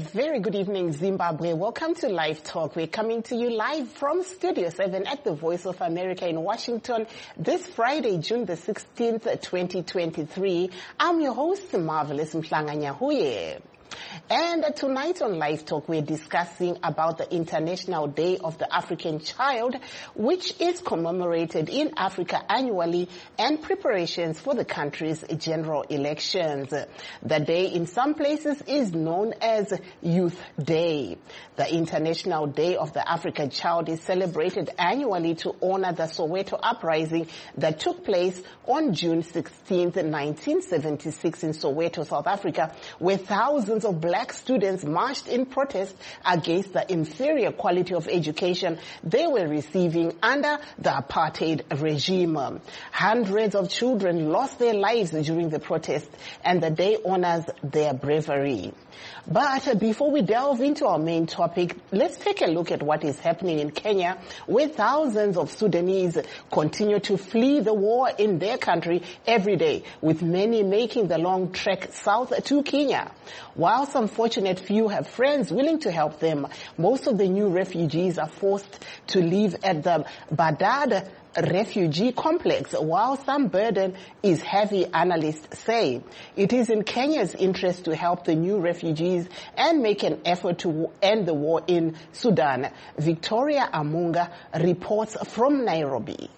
very good evening, Zimbabwe. Welcome to Live Talk. We're coming to you live from Studio 7 at the Voice of America in Washington this Friday, June the 16th, 2023. I'm your host, Marvelous Mhlanganyahuye. And tonight on Live Talk, we're discussing about the International Day of the African Child, which is commemorated in Africa annually, and preparations for the country's general elections. The day in some places is known as Youth Day. The International Day of the African Child is celebrated annually to honor the Soweto uprising that took place on June 16th, 1976 in Soweto, South Africa, where thousands of black students marched in protest against the inferior quality of education they were receiving under the apartheid regime. Hundreds of children lost their lives during the protest, and the day honors their bravery. But before we delve into our main topic, let's take a look at what is happening in Kenya, where thousands of Sudanese continue to flee the war in their country every day, with many making the long trek south to Kenya. While some fortunate few have friends willing to help them, most of the new refugees are forced to live at the Badad refugee complex, while some burden is heavy, analysts say. It is in Kenya's interest to help the new refugees and make an effort to end the war in Sudan. Victoria Amunga reports from Nairobi.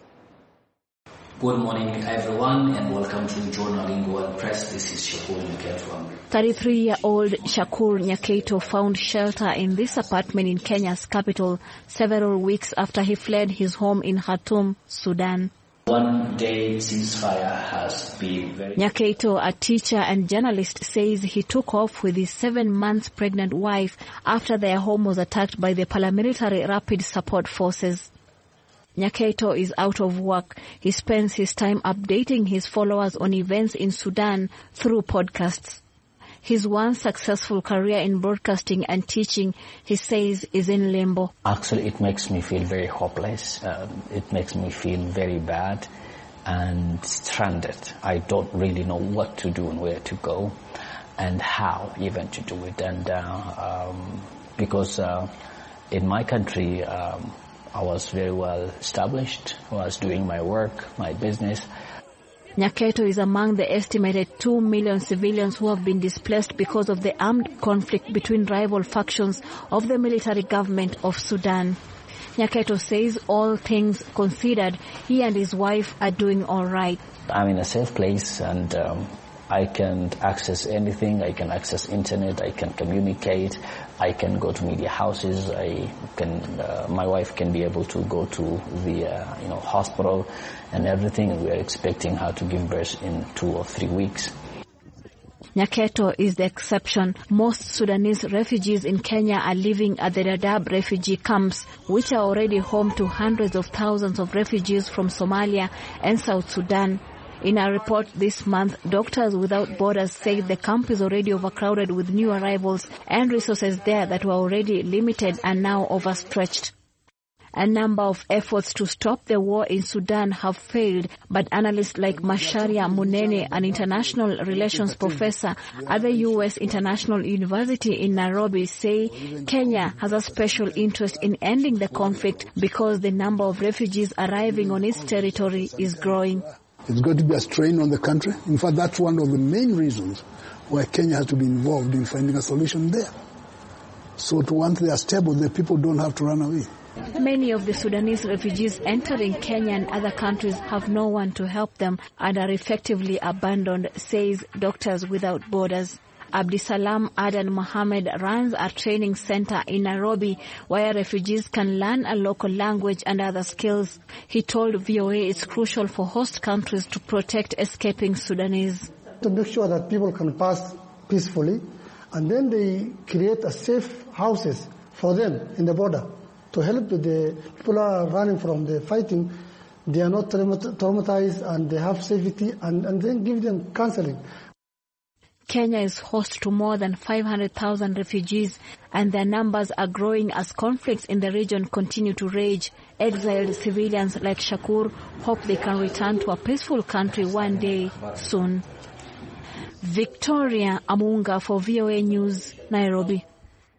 Good morning, everyone, and welcome to Journaling Press. This is Shakur Nyaketo. 33-year-old Shakur Nyaketo found shelter in this apartment in Kenya's capital several weeks after he fled his home in Khartoum, Sudan. One day ceasefire has been very... Nyaketo, a teacher and journalist, says he took off with his 7 months pregnant wife after their home was attacked by the paramilitary Rapid Support Forces. Nyaketo is out of work. He spends his time updating his followers on events in Sudan through podcasts. His once successful career in broadcasting and teaching, he says, is in limbo. Actually, it makes me feel very hopeless. It makes me feel very bad and stranded. I don't really know what to do and where to go and how even to do it. And because in my country, I was very well established. I was doing my work, my business. Nyaketo is among the estimated 2 million civilians who have been displaced because of the armed conflict between rival factions of the military government of Sudan. Nyaketo says all things considered, he and his wife are doing all right. I'm in a safe place and I can access anything. I can access internet. I can communicate. I can go to media houses. I can. My wife can be able to go to the hospital and everything. And we are expecting her to give birth in 2 or 3 weeks. Nyaketo is the exception. Most Sudanese refugees in Kenya are living at the Dadaab refugee camps, which are already home to hundreds of thousands of refugees from Somalia and South Sudan. In a report this month, Doctors Without Borders said the camp is already overcrowded with new arrivals, and resources there that were already limited are now overstretched. A number of efforts to stop the war in Sudan have failed, but analysts like Macharia Munene, an international relations professor at the U.S. International University in Nairobi, say Kenya has a special interest in ending the conflict because the number of refugees arriving on its territory is growing. It's going to be a strain on the country. In fact, that's one of the main reasons why Kenya has to be involved in finding a solution there. So once they are stable, the people don't have to run away. Many of the Sudanese refugees entering Kenya and other countries have no one to help them and are effectively abandoned, says Doctors Without Borders. Abdisalam Adan Mohammed runs a training center in Nairobi where refugees can learn a local language and other skills. He told VOA it's crucial for host countries to protect escaping Sudanese. To make sure that people can pass peacefully, and then they create a safe houses for them in the border to help the people who are running from the fighting. They are not traumatized and they have safety, and then give them counseling. Kenya is host to more than 500,000 refugees, and their numbers are growing as conflicts in the region continue to rage. Exiled civilians like Shakur hope they can return to a peaceful country one day soon. Victoria Amunga for VOA News, Nairobi.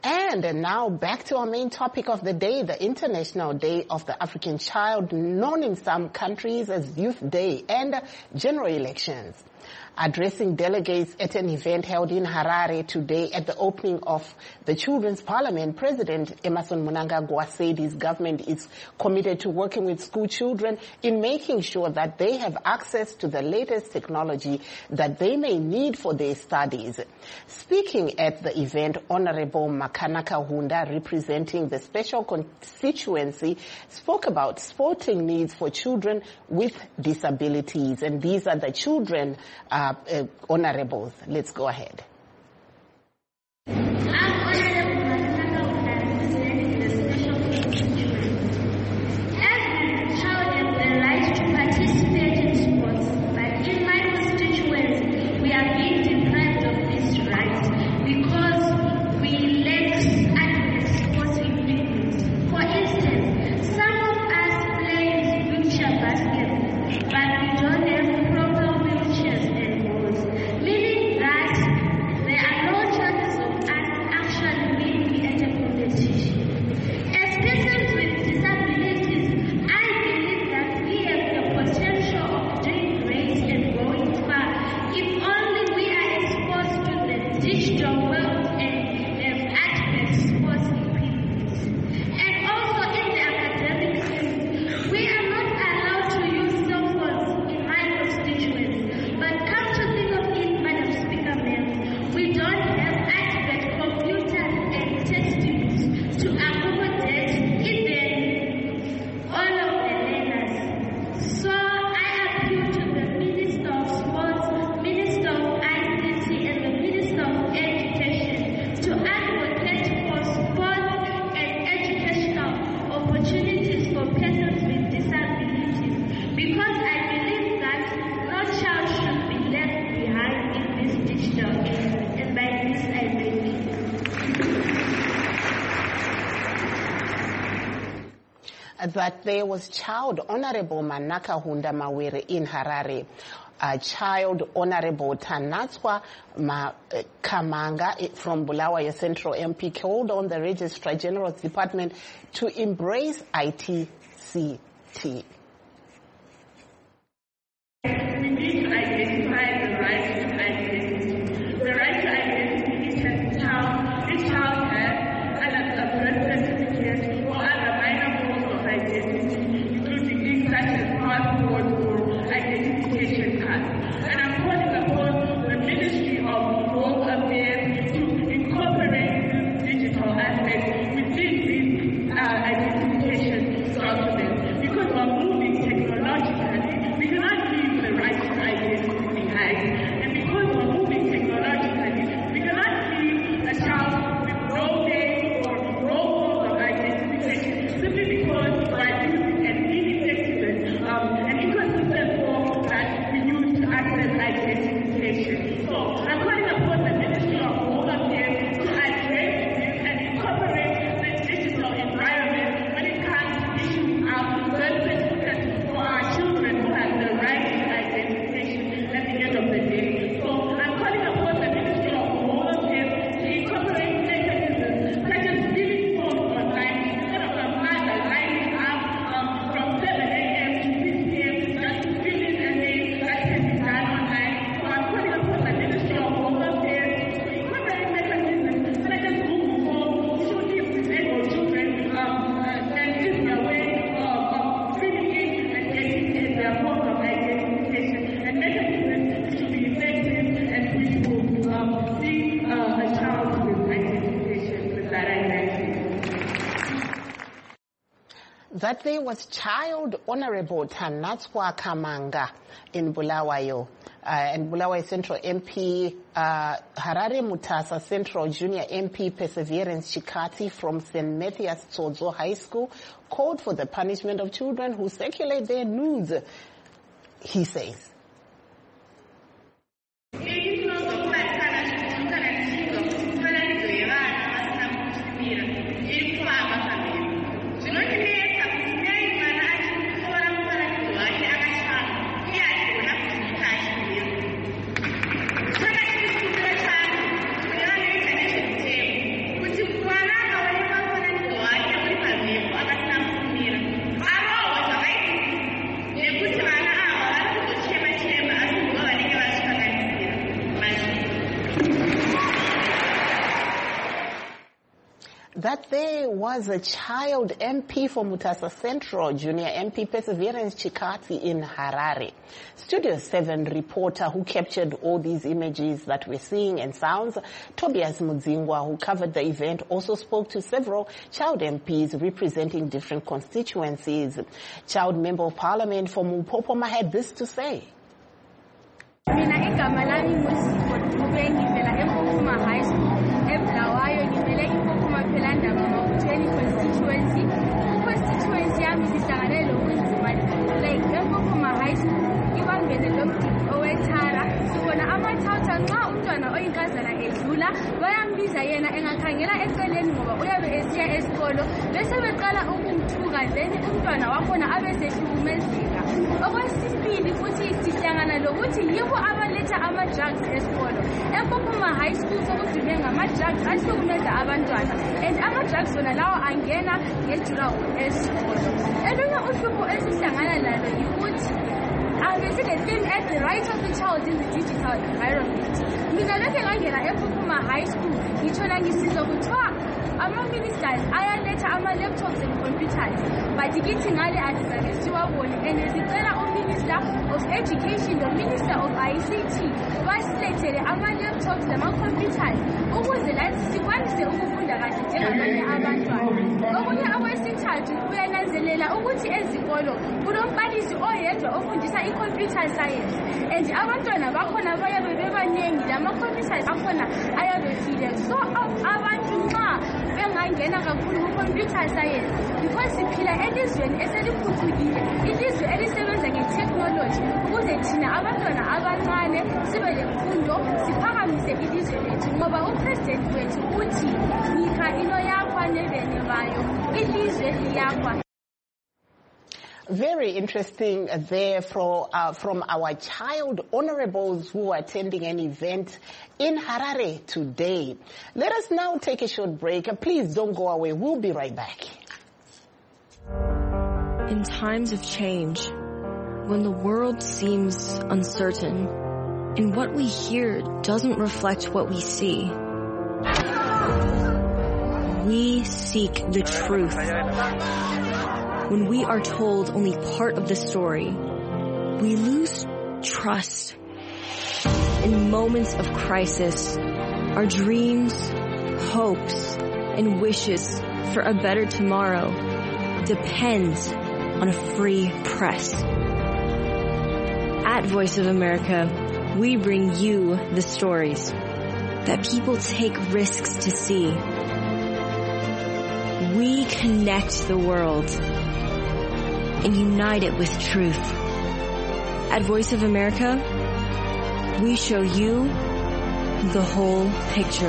And now back to our main topic of the day, the International Day of the African Child, known in some countries as Youth Day, and general elections. Addressing delegates at an event held in Harare today at the opening of the Children's Parliament, President Emmerson Mnangagwa said his government is committed to working with school children in making sure that they have access to the latest technology that they may need for their studies. Speaking at the event, Honorable Makanaka Hunda, representing the special constituency, spoke about sporting needs for children with disabilities. And these are the children honorables. Let's go ahead. That there was Child Honorable Manaka Hunda Mawere in Harare. Child Honorable Tanatswa Kamanga from Bulawayo Central MP called on the Registrar General's Department to embrace ITCT. We need to identify the right to identity. The right to identity is each child has a birth certificate or other minor forms of identity, including things such as passport or identification cards. And I'm calling upon the Ministry of Home Affairs to incorporate this digital aspect within these identification documents, because we're moving technologically. We cannot leave the right to identity behind. And because we're moving technologically, we cannot leave a child with no name or no form of identification simply because we're using an ineffective an ecosystem form that we use to access identification. So I'm calling upon the Ministry of Home Affairs to address this and incorporate the digital environment when it comes to issuing out birth certificates for our children who have the right to identification at the end of the day. So I'm calling upon the Ministry of Home Affairs to incorporate mechanisms such as filling forms online instead of a mother lining up from 7 a.m. to 6 p.m. just to fill in a name that can be done online. So I'm calling upon the Ministry of Home Affairs to incorporate mechanisms such as Google Forms to give disabled children an easier way of filling in and getting their form of identification, and mechanisms to be effective and which will see a child with identification with that identity. That there was Child Honorable Tanatswa Kamanga in Bulawayo. And Bulawayo Central MP, Harare Mutasa Central Junior MP Perseverance Chikati from St. Matthias Tsodzo High School called for the punishment of children who circulate their nudes, he says. Kuti that there was a child MP for Mutasa Central, Junior MP Perseverance Chikati in Harare. Studio 7 reporter who captured all these images that we're seeing and sounds, Tobias Mudzingwa, who covered the event, also spoke to several child MPs representing different constituencies. Child Member of Parliament for Mupopoma had this to say. Mina igama lami Musifo ngivela eMpuma High School eBulawayo ngivele eMpuma Phelandaba Mawutheni constituency. Constituency yami sihlangane lokunzima like eMpuma High School ibambene lomdiki owethara sibona amathawutha nxa umntwana oyinkazana edlula bayambiza yena engakhangela eceleni ngoba uyabe esiya esikolo bese beqala ukumthuka then umntwana wakhona abe sehlukumezeka. Okwesibili futhi sihlangana lokuthi yibo abaletha ama-drugs esikolo. eMpuma High School sokudlule ngama-drugs ahlukumeza abantwana and ama-drugs wona lawo angena ngejurawu esikolo. Elunye uhlupho esihlangana lalo yikuthi the thing at the right of the child in the digital environment. Mina lokhe ngangena eMpuma High School ngithola ngisizwa kuthiwa ama-ministers ayaletha ama-laptops and computers but kithi ngale azizake siwabone and sicela uMinister of Education noMinister of ICT basilethele ama-laptops nama-computers ukuze lathi sikwanise ukufunda kahle njengabanye abantwana. Okunye okwesithathu kuyananzelela ukuthi ezikolo kunombalisi oyedwa ofundisa i-computer science and abantwana bakhona bayabe bebaningi lama-computers akhona ayabefile so abantu nxa bengangena kakhulu ku-computer science because siphila elizweni eseliphucukile, ilizwe elisebenza nge-technology ukuze thina abantwana abancane sibe lemfundo siphakamise ilizwe lethu ngoba upresident wethu uthi nika ino yakwa nebene bayo ilizwe liyakwa. Very interesting there from our child honorables who are attending an event in Harare today. Let us now take a short break. Please don't go away. We'll be right back. In times of change, when the world seems uncertain and what we hear doesn't reflect what we see, we seek the truth. When we are told only part of the story, we lose trust. In moments of crisis, our dreams, hopes, and wishes for a better tomorrow depends on a free press. At Voice of America, we bring you the stories that people take risks to see. We connect the world and unite it with truth. At Voice of America, we show you the whole picture.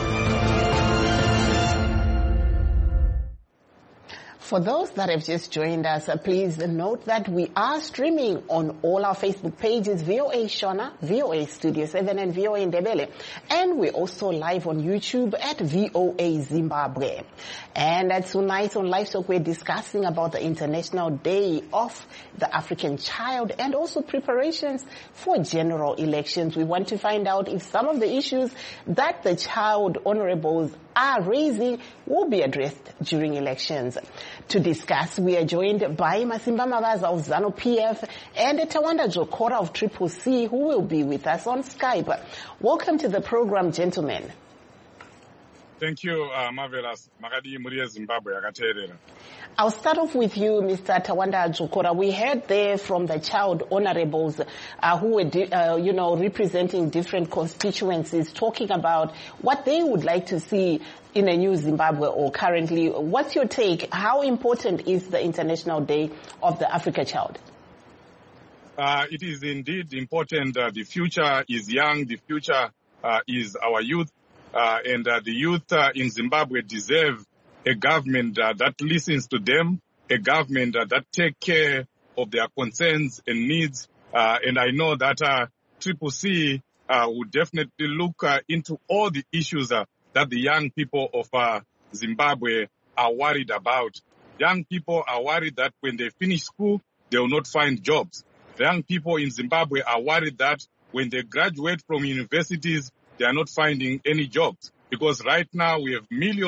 For those that have just joined us, please note that we are streaming on all our Facebook pages, VOA Shona, VOA Studio 7 and VOA Ndebele. And we're also live on YouTube at VOA Zimbabwe. And tonight on Live Talk, we're discussing about the International Day of the African Child and also preparations for general elections. We want to find out if some of the issues that the child honorables are raising will be addressed during elections. To discuss, we are joined by Masimba Mabaza of ZANU-PF and Tawanda Jokora of Triple C, who will be with us on Skype. Welcome to the program, gentlemen. Thank you, Marvelous. Magadi Muria Zimbabwe. I'll start off with you, Mr. Tawanda Jokora. We heard there from the child honorables who were, representing different constituencies, talking about what they would like to see in a new Zimbabwe or currently. What's your take? How important is the International Day of the Africa Child? It is indeed important. The future is young. The future is our youth. And the youth in Zimbabwe deserve a government that listens to them, a government that takes care of their concerns and needs. And I know that Triple C would definitely look into all the issues that the young people of Zimbabwe are worried about. Young people are worried that when they finish school, they will not find jobs. The young people in Zimbabwe are worried that when they graduate from universities, they are not finding any jobs. Because right now we have millions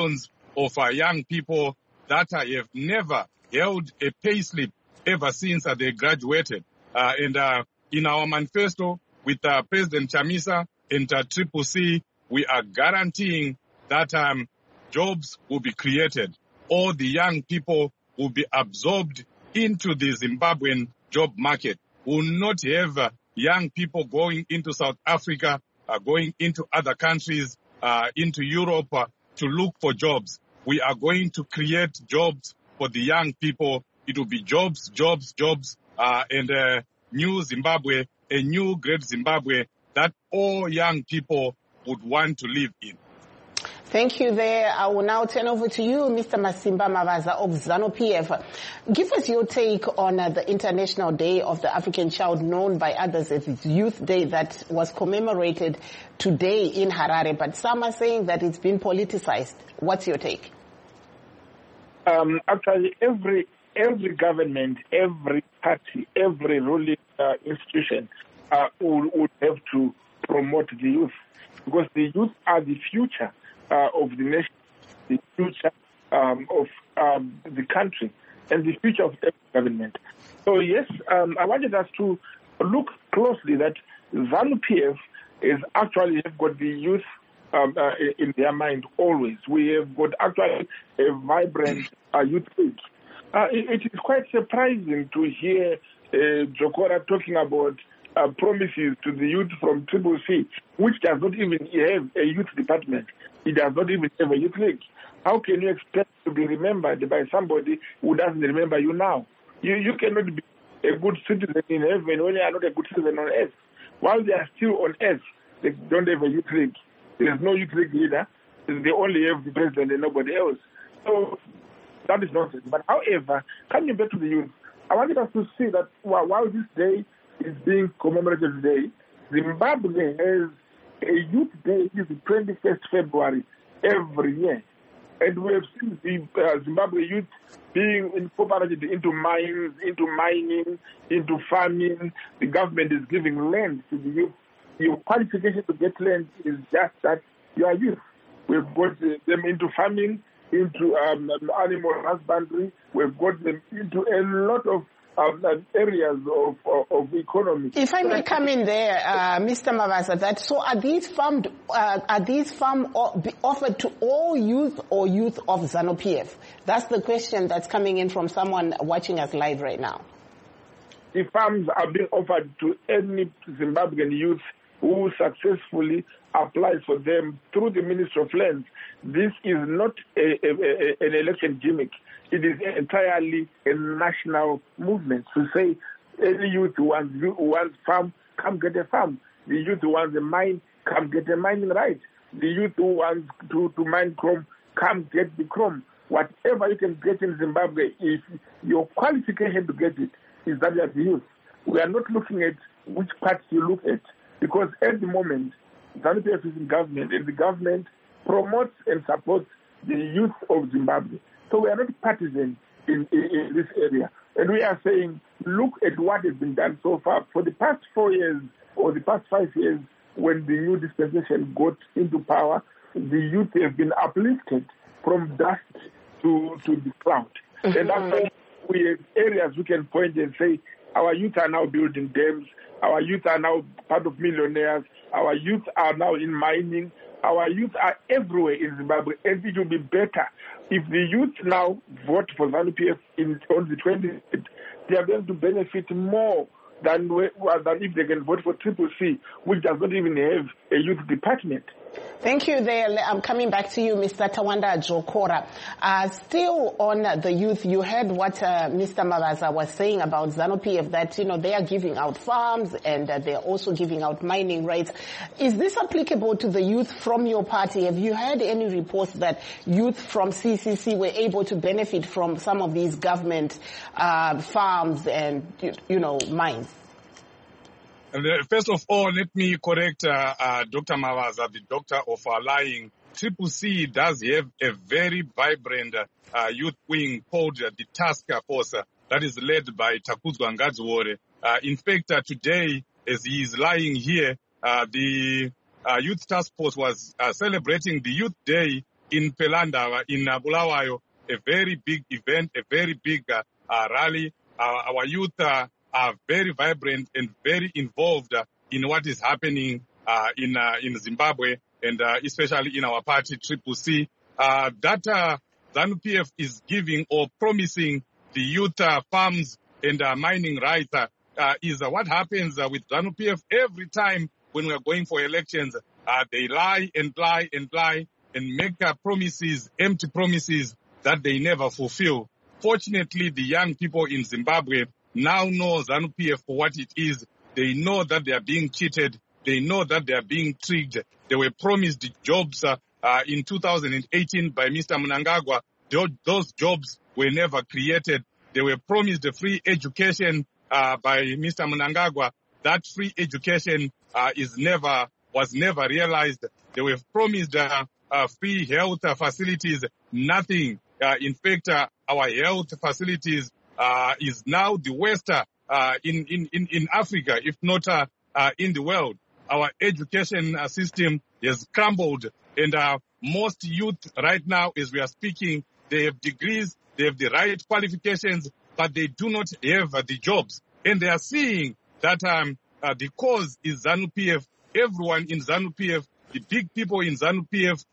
of young people that have never held a pay slip ever since they graduated. And in our manifesto with President Chamisa and Triple C, we are guaranteeing that jobs will be created. All the young people will be absorbed into the Zimbabwean job market. We will not have young people going into South Africa, going into other countries, into Europe to look for jobs. We are going to create jobs for the young people. It will be jobs, and a new Zimbabwe, a new great Zimbabwe that all young people would want to live in. Thank you there. I will now turn over to you, Mr. Masimba Mavaza of ZANU-PF. Give us your take on the International Day of the African Child, known by others as Youth Day, that was commemorated today in Harare. But some are saying that it's been politicized. What's your take? Actually, every government, every party, every ruling institution would have to promote the youth, because the youth are the future of the nation, the future of the country, and the future of every government. So yes, I wanted us to look closely that ZANU-PF is actually have got the youth in their mind always. We have got actually a vibrant youth league. It is quite surprising to hear Jokora talking about promises to the youth from Triple C, which does not even have a youth department. It does not even have a youth league. How can you expect to be remembered by somebody who doesn't remember you now? You cannot be a good citizen in heaven when you are not a good citizen on earth. While they are still on earth, they don't have a youth league. There is no youth league leader. They only have the president and nobody else. So that is nonsense. But however, coming back to the youth, I wanted us to see that while this day is being commemorated today, Zimbabwe has a youth day. It is the 21st February every year. And we have seen the Zimbabwe youth being incorporated into mines, into mining, into farming. The government is giving land to the youth. Your qualification to get land is just that you are youth. We've got them into farming, into animal husbandry. We've got them into a lot of areas of economy. If I may come in there, Mr. Mavaza, so are these farms offered to all youth or youth of ZANU-PF? That's the question that's coming in from someone watching us live right now. The farms are being offered to any Zimbabwean youth who successfully applies for them through the Ministry of Lands. This is not an election gimmick. It is entirely a national movement to say any youth who wants farm, come get a farm. The youth who wants a mine, come get a mining right. The youth who wants to mine chrome, come get the chrome. Whatever you can get in Zimbabwe, if your qualification to get it is that you are the youth. We are not looking at which parts you look at, because at the moment, ZANU-PF is in government, and the government promotes and supports the youth of Zimbabwe. So we are not partisan in this area. And we are saying, look at what has been done so far. For the past 4 years or the past 5 years, when the new dispensation got into power, the youth have been uplifted from dust to the cloud. Mm-hmm. And that's why we have areas we can point and say, our youth are now building dams, our youth are now part of millionaires, our youth are now in mining, our youth are everywhere in Zimbabwe, and it will be better if the youth now vote for ZANU-PF on the 20th. They are going to benefit more than if they can vote for Triple C, which does not even have a youth department. Thank you there. I'm coming back to you, Mr. Tawanda Jokora. Still on the youth, you heard what Mr. Mavaza was saying about ZANU-PF, that, they are giving out farms and they're also giving out mining rights. Is this applicable to the youth from your party? Have you heard any reports that youth from CCC were able to benefit from some of these government farms and, mines? First of all, let me correct Dr. Mavaza, the doctor of lying. Triple C does have a very vibrant youth wing called the Task Force that is led by Takuzwa Ngadziwore. In fact, today, as he is lying here, the Youth Task Force was celebrating the Youth Day in Pelandava, in Bulawayo, a very big event, a very big rally. Our youth are very vibrant and very involved in what is happening in Zimbabwe, and especially in our party, Triple C. That ZANU-PF is giving or promising the youth farms and mining rights is what happens with ZANU-PF every time when we are going for elections. They lie and lie and lie and make promises, empty promises that they never fulfill. Fortunately, the young people in Zimbabwe now know ZANU-PF for what it is. They know that they are being cheated. They know that they are being tricked. They were promised jobs in 2018 by Mr. Mnangagwa. Those jobs were never created. They were promised a free education by Mr. Mnangagwa. That free education was never realized. They were promised free health facilities. Nothing. In fact, our health facilities is now the worst in Africa, if not in the world. Our education system has crumbled, and most youth right now, as we are speaking, they have degrees, they have the right qualifications, but they do not have the jobs. And they are seeing that the cause is ZANU-PF. Everyone in ZANU-PF, the big people in ZANU-PF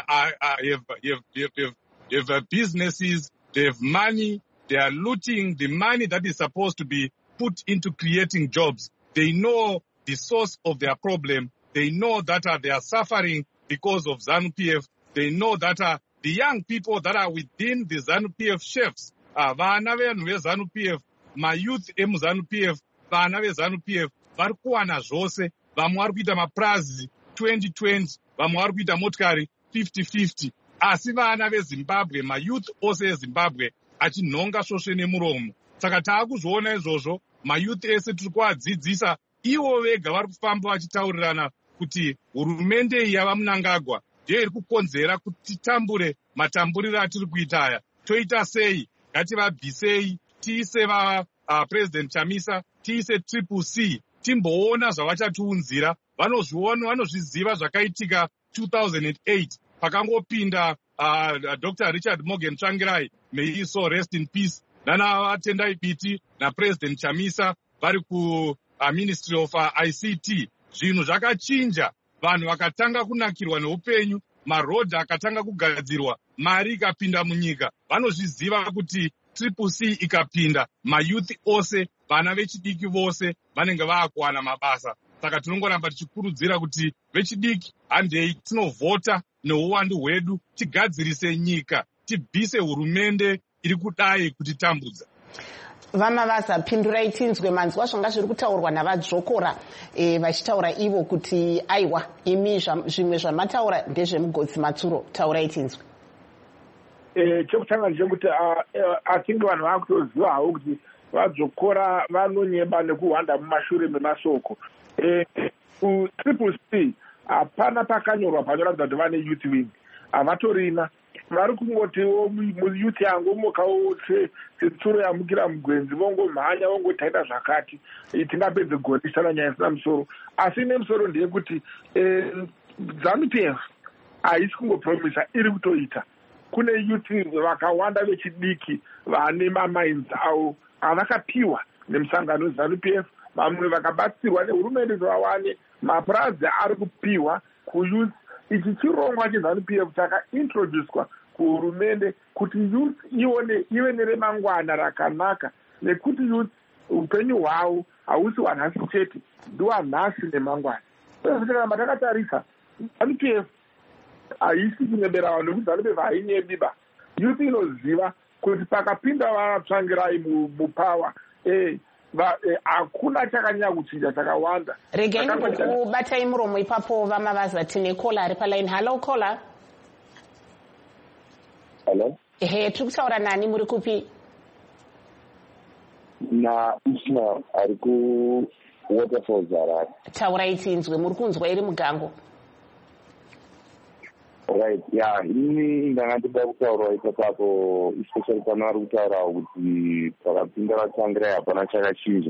have businesses, they have money, they are looting the money that is supposed to be put into creating jobs. They know the source of their problem. They know that they are suffering because of ZANU-PF. They know that the young people that are within the ZANU-PF chefs, vana venhu veZANU-PF, mayouth emuZANU-PF, vana veZANU-PF, vari kuwana zvose. Vamwe vari kuita maprazi 2020, vamwe vari kuita motikari 50-50. Asi vana veZimbabwe, mayouth ose eZimbabwe, achinhonga svosve nemuromo. Saka taakuzviona izvozvo, mayouth ese tiri kuadzidzisa, ivo vega vari kufamba vachitaurirana kuti hurumende iyi yava Mnangagwa ndiyo iri kukonzera kuti titambure matamburiro atiri kuita aya. Toita sei? Ngativabvisei, tiise President Chamisa, tiise Triple C, timboona zvavachatiunzira. Vanozviziva zvakaitika 2008 pakangopinda Dr. Richard Morgan Tsvangirai, may he so rest in peace, nana Tendai Biti na President Chamisa vari ku Ministry of ICT. Zvinhu zvakachinja, vanhu vakatanga kunakirwa neupenyu, marodhi akatanga kugadzirwa, mari ikapinda munyika. Vanozviziva kuti Triple C ikapinda, mayouth ose, vana vechidiki vose vanenge vaakuwana mabasa. Saka tinongoramba tichikurudzira kuti vechidiki handei tinovhota neuwandu hwedu, tigadzirise nyika, tibvise hurumende iri kudai kutitambudza. Vamavaza, pindurai tinzwe, manzwa zvanga zviri kutaurwa navadzvokora vachitaura ivo kuti aiwa imi zvimwe zvamataura ndezvemugodzi Matsuro. Taurai tinzwe. Chekutanga ndechekuti atingi vanhu vakutoziva hawo kuti vadzokora vanonyemba nekuhwanda mumashure memasoko. Triple C hapana pakanyorwa panoratidza kuti vane youth wing, havatorina. Vari kungotiwo muyuthi yangu mokawo setsuro yamukira mugwenzi vongomhanya vongotaita zvakati tingapedze gore tisana nyaya isina musoro. Asi nemusoro ndeyekuti ZANU-PF haisi kungopromisa, iri kutoita. Kune youth vakawanda vechidiki vane mamines avo avakapiwa nemusangano weZANU-PF, vamwe vakabatsirwa nehurumende vawane mapurazi ari kupiwa kuyouth. Ichi chirongwa cheZANU-PF chakaintroducwa kuhurumende kuti youth ive neremangwana rakanaka, nekuti youth upenyu hwavo hausi hwanhasi chete, ndihwanhasi nemangwana. Saka takatarisa ZANU-PF haisi kunyebera vanhu nekuti ZANU-PF hainyebiba. Youth inoziva kuti pakapinda Vatsvangirai mupawa hakuna chakanyanya kuchinja chakawanda. Regai kubatai muromo ipapo Vamavaza. Tine kola ari paline. Hello kola. Hello. Tiri kutaura nani, muri kupi? Na Ismail ari ku Waterfalls Harare. Taurai tinzwe, muri kunzwa iri mugango. Right, yeah, ini ndanga ndida kutaura ipapo, especially pano ari kutaura kuti pakapinda Vatsvangirai hapana chakachinja.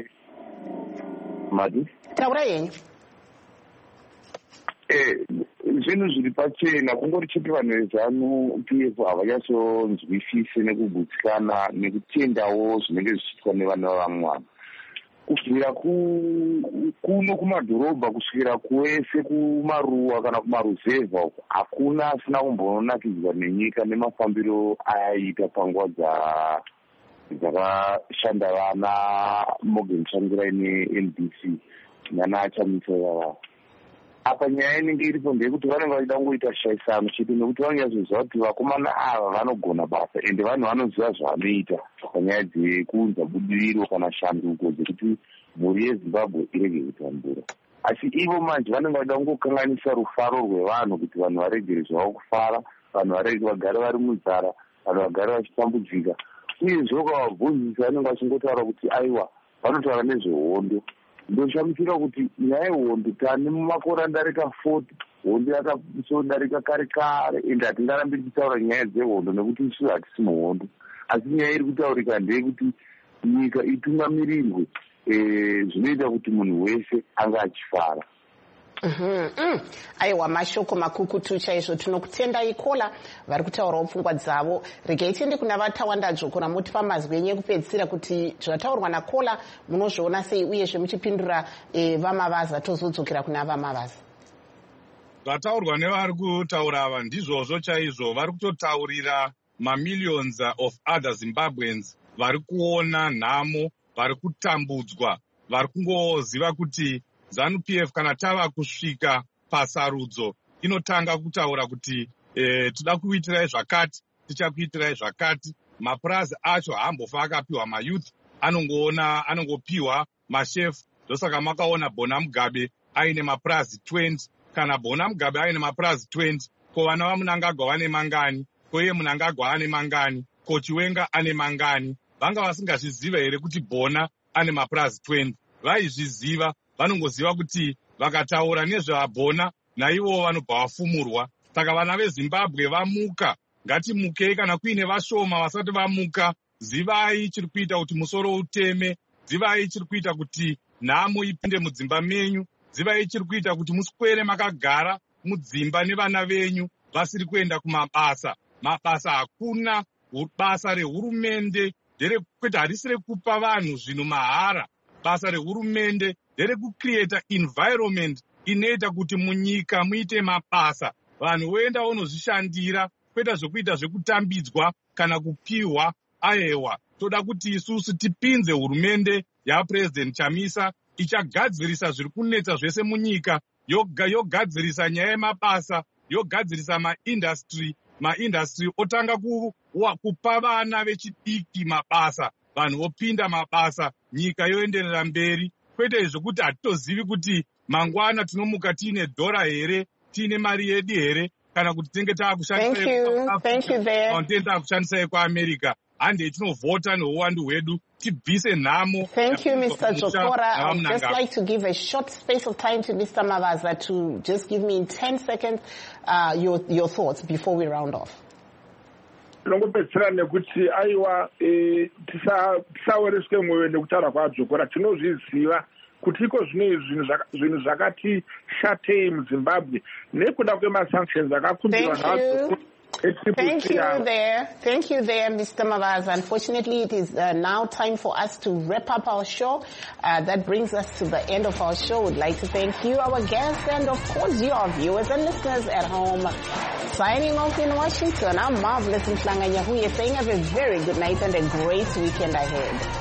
Mati? Taura yenyu. zvinhu zviri pachena kungori chete vanhu vezanu PF havachasonzwisisi nekugutsikana nekutendawo zvinenge zvichiitwa nevanhu vavamwe vanhu kusvikira kuno kumadhorobha kusvikira kwese kumaruwa kana kumaruzevha uko hakuna asina kumbonakidzwa nenyika nemafambiro ayaita panguva dzakashanda vana Morgan Tsvangirai neNBC nana Chamisa vava. Apa nyaya inenge iripo ndeyekuti vanenge vachida kungoita shaisano chete nekuti vanonyatsoziva kuti vakomana ava vanogona basa ende vanhu vanoziva zvavanoita panyaya dzekuunza budiriro kana shanduko dzekuti mhuri yeZimbabwe irege kutambura. Asi ivo manje vanenge vachida kungokanganisa rufaro rwevanhu kuti vanhu varegere zvavo kufara, vanhu vagare vari munzara, vanhu vagare vachitambudzika. Uyezve ukavabvunzisa vanenge vachingotaura kuti aiwa vanotaura nezvehondo. Ndoshamisira kuti nyaya yehondo tane mumakore andarika 40 hondo yakasodarika kare kare ende hatingarambi tichitaura nyaya dzehondo nekuti isusu hatisi muhondo. Asi nyaya iri kutaurika ndeyekuti nyika itungamirirwe zvinoita kuti munhu wese anga achifara. Aiwa mashoko makukutu chaizvo. Tinokutendai kola vari kutaurawo pfungwa dzavo. Regai tiende kuna vatawandadzvokora motipa mazwi enyu ekupedzisira kuti zvataurwa nakola munozviona sei uyezve muchipindura vamavaza tozodzokera kuna vamavaza. Zvataurwa nevari kutaura ava ndizvozvo chaizvo. Vari kutotaurira mamillions of other Zimbabweans vari kuona nhamo, vari kutambudzwa, vari kungoziva kuti ZANU-PF kana tava kusvika pasarudzo inotanga kutaura kuti toda kuitirai zvakati, tichakuitirai zvakati. Mapurazi acho haambofa akapiwa mayouth, anongopiwa mashefu. Ndosaka makaona Bona Mugabe aine mapurazi 20. Kana Bona Mugabe aine mapurazi 20, ko vana vaMunangagwa vane mangani, ko iye Munangagwa ane mangani, ko Chiwenga ane mangani. Vanga vasingazviziva here kuti Bona ane mapurazi 20? Vaizviziva. Vanongoziva kuti vakataura nezvavabona naivo vanobva vafumurwa. Saka vana veZimbabwe vamuka, ngatimukei kana kuine vashoma vasati vamuka. Zivai chiri kuita kuti musoro uteme, zivai chiri kuita kuti nhamo ipinde mudzimba menyu, zivai chiri kuita kuti muswere makagara mudzimba nevana venyu vasiri kuenda kumabasa. Mabasa hakuna, basa rehurumende kwete harisi rekupa vanhu zvinhu mahara. Basa rehurumende nderekucreata environment inoita kuti munyika muite mabasa. Vanhu voenda vonozvishandira, kwete zvokuita zvekutambidzwa kana kupiwa. Aiwa, toda kuti isusu tipinze hurumende yaPresident Chamisa ichagadzirisa zviri kunetsa zvese munyika, yogadzirisa nyaya yemabasa, yogadzirisa maindastry otanga kupa vana vechidiki mabasa, vanhu vopinda mabasa, nyika yoenderera mberi. Kwete zvokuti hatitozivi kuti mangwana tinomuka tiine dhora here, tiine mari yedu here, kana kuti tinenge taakushandisai kwaAmerica. Hande tinovhota neuwandu hwedu tibvise nhamo. Thank you, Mr. Dzvokora. I would just like to give a short space of time to Mr. Mavaza to just give me in 10 seconds your thoughts before we round off. Ndinongopedzisira nekuti aiwa tisawereswe mwoyo nekutaura kwaDzvokora. Tinozviziva kuti iko zvinhu zvakati shatei muZimbabwe nekuda kwemasanctions akakumbirwa nadzo. Thank you there, Mr. Mavaza. Unfortunately, it is now time for us to wrap up our show. That brings us to the end of our show. We'd like to thank you, our guests, and of course you, our viewers and listeners at home. Signing off in Washington, I'm Marvelous Mhlanga Nyahuye saying have a very good night and a great weekend ahead.